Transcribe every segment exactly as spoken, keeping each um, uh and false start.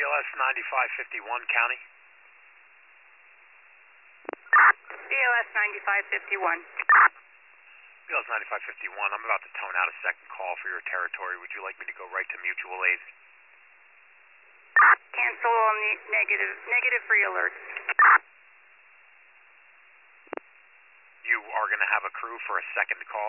L S ninety-five fifty-one, County. B L S ninety-five fifty-one. B L S ninety-five fifty-one, I'm about to tone out a second call for your territory. Would you like me to go right to mutual aid? Cancel all ne negative, negative free alerts. You are going to have a crew for a second call?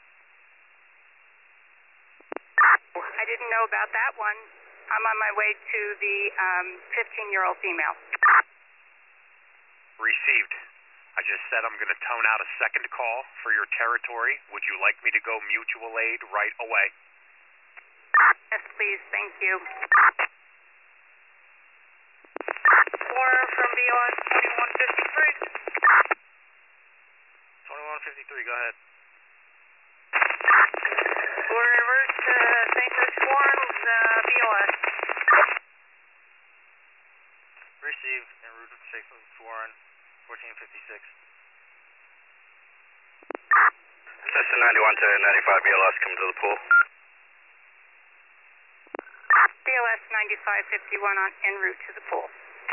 I didn't know about that one. I'm on my way to the um, fifteen-year-old female. Received. I just said I'm going to tone out a second call for your territory. Would you like me to go mutual aid right away? Yes, please. Thank you. Swarm from B L S twenty-one fifty-three. twenty-one fifty-three, go ahead. We're en route to Saint Louis Swarms, uh, B L S. Received. En route to Saint Louis Swarm, fourteen fifty-six. Cessna ninety-one to ninety-five B L S, coming to the pool. B L S ninety-five fifty-one on en route to the pool.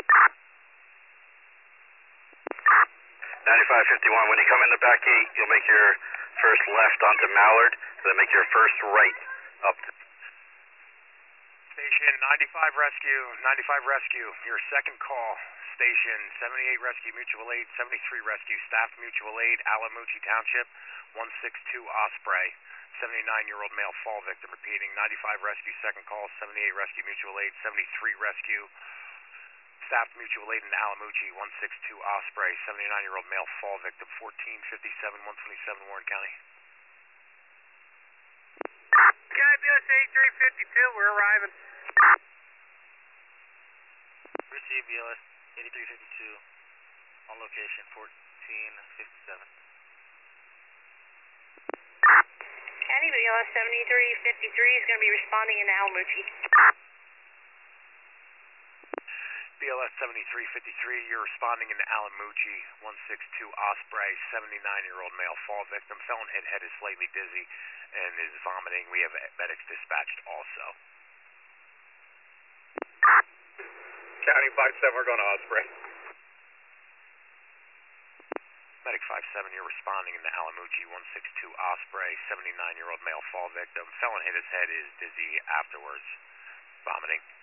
ninety-five fifty-one, when you come in the back gate, you'll make your first left onto Mallard, then make your first right up to... Station ninety-five Rescue, ninety-five Rescue, your second call. Station seventy-eight Rescue Mutual Aid, seventy-three Rescue Staff Mutual Aid, Alamucci Township, one six two Osprey, seventy-nine-year-old male fall victim. Repeating, ninety-five Rescue, second call, seventy-eight Rescue Mutual Aid, seventy-three Rescue Staff Mutual Aid in Alamucci, one six two Osprey, seventy-nine-year-old male fall victim, fourteen fifty-seven, one twenty-seven Warren County. Guy B S eighty-three fifty-two, we're arriving. Received. B L S eighty-three fifty-two on location, fourteen fifty-seven. County B L S seventy-three fifty-three is going to be responding in Alamucci. B L S seventy-three fifty-three, you're responding in Alamucci, one six two Osprey, seventy-nine-year-old male fall victim. Felon hit head is slightly dizzy and is vomiting. We have medics dispatched also. County five seven, we're going to Osprey. Medic five seven, you're responding in the Alamucci, one six two Osprey, seventy-nine-year-old male fall victim. Felon hit his head is dizzy afterwards, vomiting.